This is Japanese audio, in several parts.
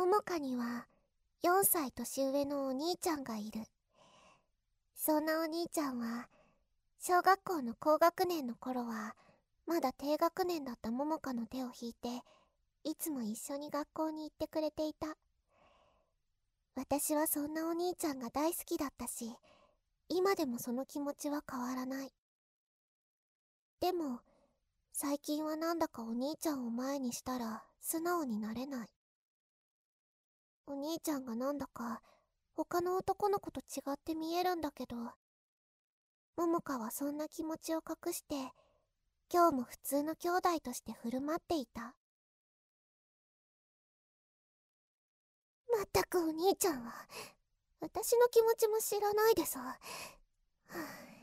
ももかには4歳年上のお兄ちゃんがいる。そんなお兄ちゃんは小学校の高学年の頃はまだ低学年だったももかの手を引いていつも一緒に学校に行ってくれていた。私はそんなお兄ちゃんが大好きだったし、今でもその気持ちは変わらない。でも最近はなんだかお兄ちゃんを前にしたら素直になれない。お兄ちゃんがなんだか他の男の子と違って見えるんだけど、ももかはそんな気持ちを隠して今日も普通の兄弟として振る舞っていた。まったくお兄ちゃんは私の気持ちも知らないでさ。はぁ、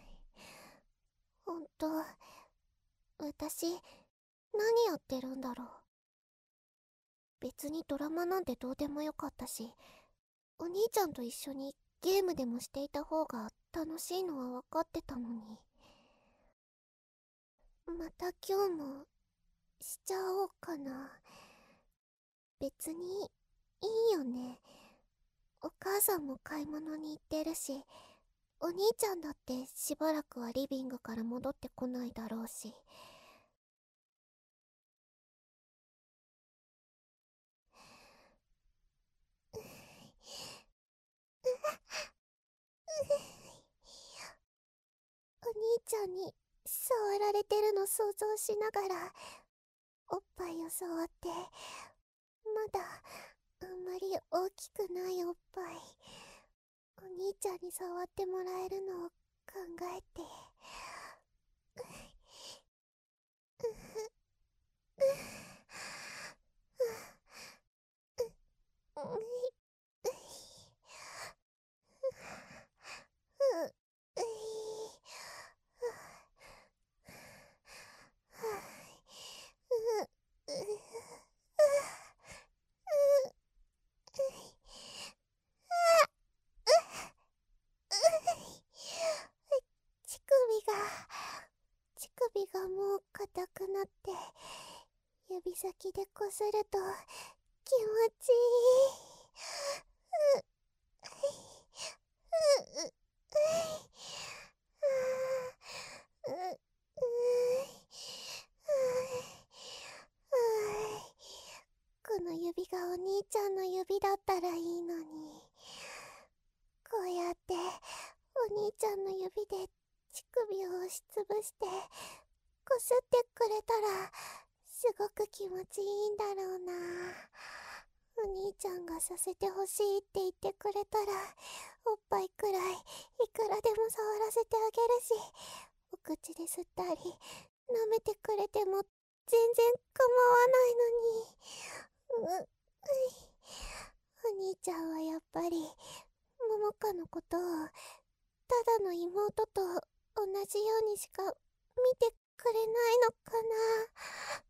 ほんと私何やってるんだろう。別にドラマなんてどうでもよかったし、お兄ちゃんと一緒にゲームでもしていた方が楽しいのは分かってたのに。また今日もしちゃおうかな。別にいいよね。お母さんも買い物に行ってるし、お兄ちゃんだってしばらくはリビングから戻ってこないだろうし。お兄ちゃんに触られてるの想像しながらおっぱいを触って、まだあんまり大きくないおっぱい、お兄ちゃんに触ってもらえるのを考えて。乳首がもう硬くなって、指先でこすると気持ちいい。この指がお兄ちゃんの指だったらいいのに。こうやってお兄ちゃんの指で乳首を押しつぶしてこすってくれたらすごく気持ちいいんだろうな。お兄ちゃんがさせてほしいって言ってくれたらおっぱいくらいいくらでも触らせてあげるし、お口で吸ったり舐めてくれても全然構わないのに。お兄ちゃんはやっぱりももかのことをただの妹と同じようにしか見てくれないのかな。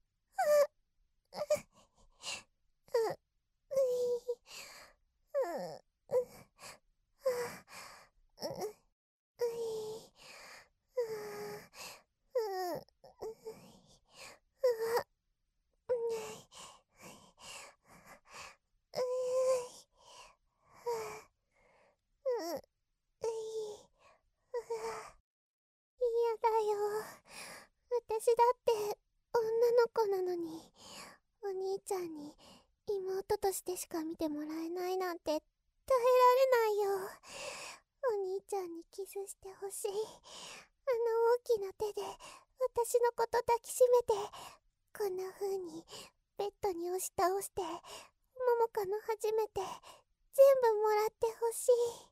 嫌だよ。私だって女の子なのに、お兄ちゃんに妹としてしか見てもらえないなんて耐えられないよ。お兄ちゃんにキスしてほしい。あの大きな手で私のこと抱きしめて、こんな風にベッドに押し倒して、ももかの初めて全部もらってほしい。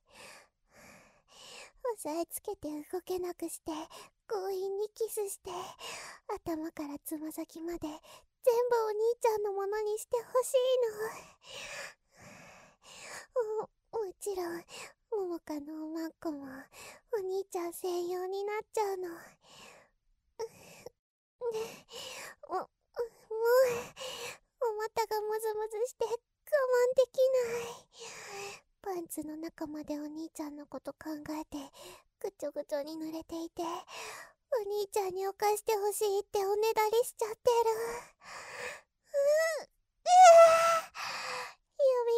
押さえつけて動けなくして、強引にキスして、頭からつま先まで全部お兄ちゃんのものにしてほしいの。もちろんももかのおまんこもお兄ちゃん専用になっちゃうの。もうお股がムズムズして我慢できない。パンツの中までお兄ちゃんのこと考えてぐちょぐちょに濡れていて、お兄ちゃんに犯してほしいっておねだりしちゃってる。指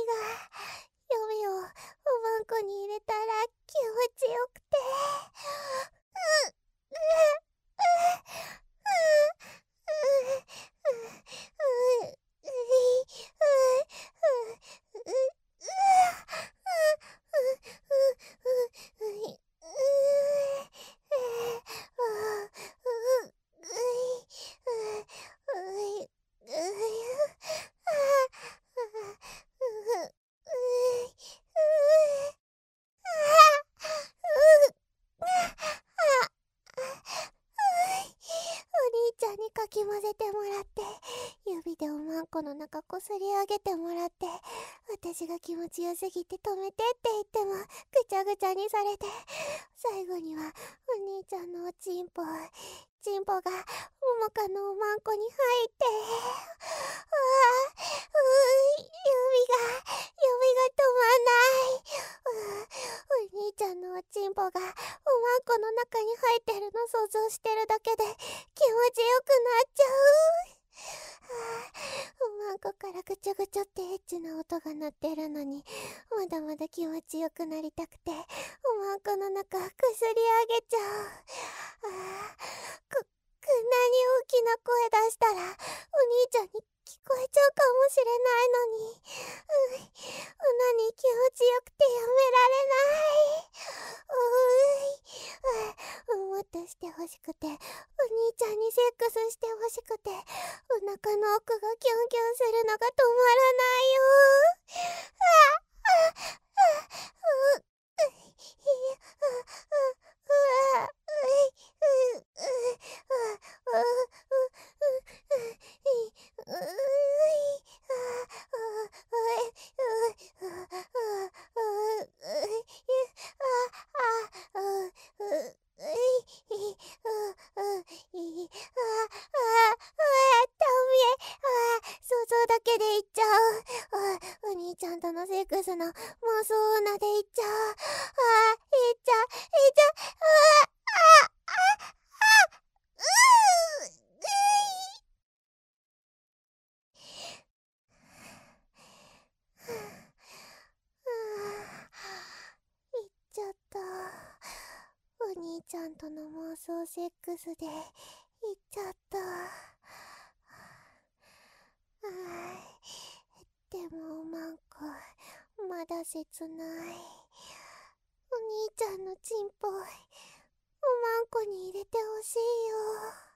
中こすり上げてもらって、私が気持ちよすぎて止めてって言ってもぐちゃぐちゃにされて、最後にはお兄ちゃんのチンポがももかのおまんこに入って、指が止まんない。お兄ちゃんのおちんぽがおまんこの中に入ってるの想像してるだけで気持ちよくなっちゃう。おまんこからぐちょぐちょってエッチな音が鳴ってるのに、まだまだ気持ちよくなりたくて、おまんこの中くすり上げちゃう。こんなに大きな声出したらお兄ちゃんに聞こえちゃうかもしれないのに、何気持ちよくてやめられない。もっとしてほしくて、お兄ちゃんにセックスしてほしくて、お腹の奥がキュンキュンするのが止まらないよ。想像だけで言っちゃう。お兄ちゃんとのセックスの妄想女で言っちゃう。言っちゃう。言っちゃった。お兄ちゃんとの妄想セックスで言っちゃった。でもおまんこまだ切ない。お兄ちゃんのチンポおまんこに入れてほしいよ。